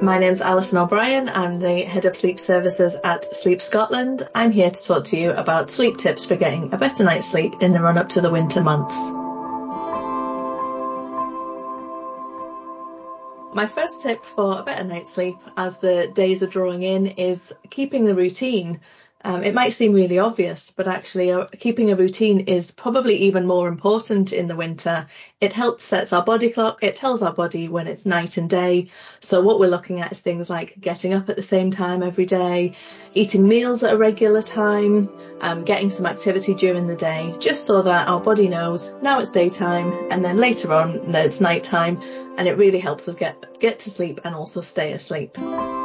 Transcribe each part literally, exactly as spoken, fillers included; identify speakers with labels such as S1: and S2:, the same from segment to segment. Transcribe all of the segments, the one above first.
S1: My name's Alison O'Brien. I'm the Head of Sleep Services at Sleep Scotland. I'm here to talk to you about sleep tips for getting a better night's sleep in the run-up to the winter months. My first tip for a better night's sleep as the days are drawing in is keeping the routine. Um, it might seem really obvious, but actually uh, keeping a routine is probably even more important in the winter. It helps sets our body clock. It tells our body when it's night and day. So what we're looking at is things like getting up at the same time every day, eating meals at a regular time, um, getting some activity during the day, just so that our body knows now it's daytime and then later on it's nighttime, and it really helps us get, get to sleep and also stay asleep.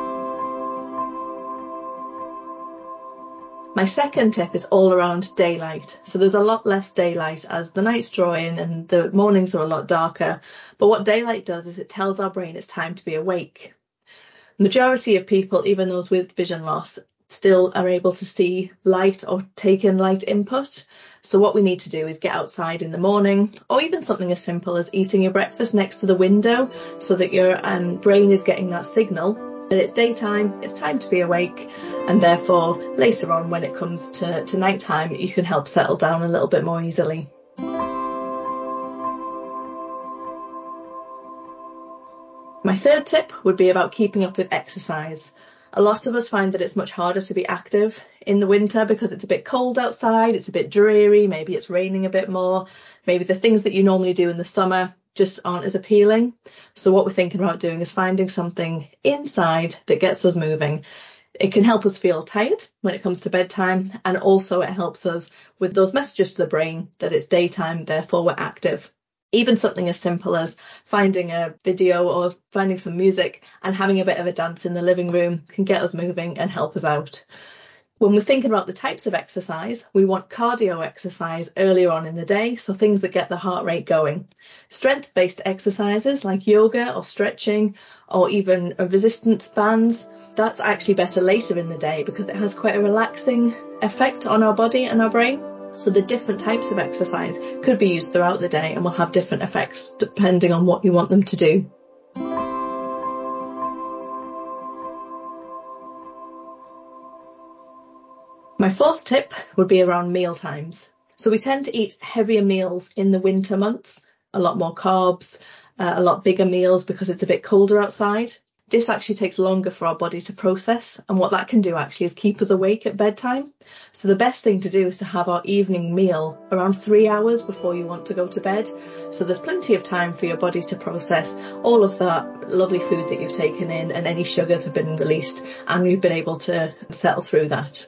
S1: My second tip is all around daylight. So there's a lot less daylight as the nights draw in and the mornings are a lot darker. But what daylight does is it tells our brain it's time to be awake. Majority of people, even those with vision loss, still are able to see light or take in light input. So what we need to do is get outside in the morning, or even something as simple as eating your breakfast next to the window so that your um, brain is getting that signal that it's daytime, it's time to be awake, and therefore later on when it comes to, to nighttime you can help settle down a little bit more easily. My third tip would be about keeping up with exercise. A lot of us find that it's much harder to be active in the winter because it's a bit cold outside, it's a bit dreary, maybe it's raining a bit more, maybe the things that you normally do in the summer just aren't as appealing. So what we're thinking about doing is finding something inside that gets us moving. It can help us feel tired when it comes to bedtime, and also it helps us with those messages to the brain that it's daytime, therefore we're active. Even something as simple as finding a video or finding some music and having a bit of a dance in the living room can get us moving and help us out. When we're thinking about the types of exercise, we want cardio exercise earlier on in the day, so things that get the heart rate going. Strength-based exercises like yoga or stretching or even resistance bands, that's actually better later in the day because it has quite a relaxing effect on our body and our brain. So the different types of exercise could be used throughout the day and will have different effects depending on what you want them to do. My fourth tip would be around meal times. So we tend to eat heavier meals in the winter months, a lot more carbs, uh, a lot bigger meals because it's a bit colder outside. This actually takes longer for our body to process, and what that can do actually is keep us awake at bedtime. So the best thing to do is to have our evening meal around three hours before you want to go to bed. So there's plenty of time for your body to process all of that lovely food that you've taken in, and any sugars have been released and you've been able to settle through that.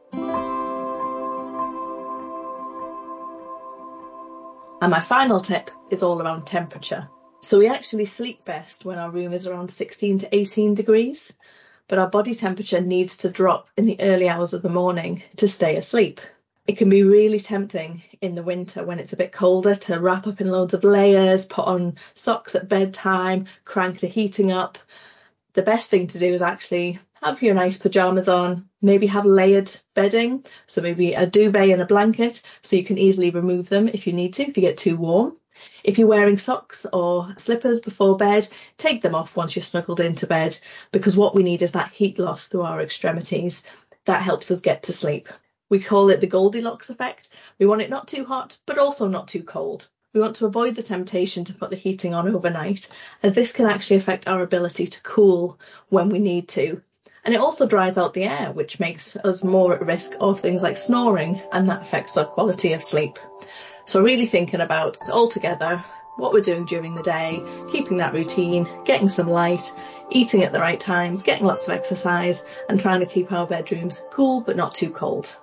S1: And my final tip is all around temperature. So we actually sleep best when our room is around sixteen to eighteen degrees, but our body temperature needs to drop in the early hours of the morning to stay asleep. It can be really tempting in the winter when it's a bit colder to wrap up in loads of layers, put on socks at bedtime, crank the heating up. The best thing to do is actually have your nice pyjamas on, maybe have layered bedding, so maybe a duvet and a blanket, so you can easily remove them if you need to, if you get too warm. If you're wearing socks or slippers before bed, take them off once you're snuggled into bed, because what we need is that heat loss through our extremities. That helps us get to sleep. We call it the Goldilocks effect. We want it not too hot, but also not too cold. We want to avoid the temptation to put the heating on overnight, as this can actually affect our ability to cool when we need to. And it also dries out the air, which makes us more at risk of things like snoring, and that affects our quality of sleep. So really thinking about altogether what we're doing during the day, keeping that routine, getting some light, eating at the right times, getting lots of exercise, and trying to keep our bedrooms cool but not too cold.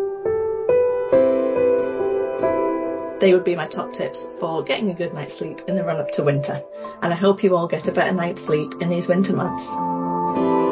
S1: They would be my top tips for getting a good night's sleep in the run-up to winter. And I hope you all get a better night's sleep in these winter months.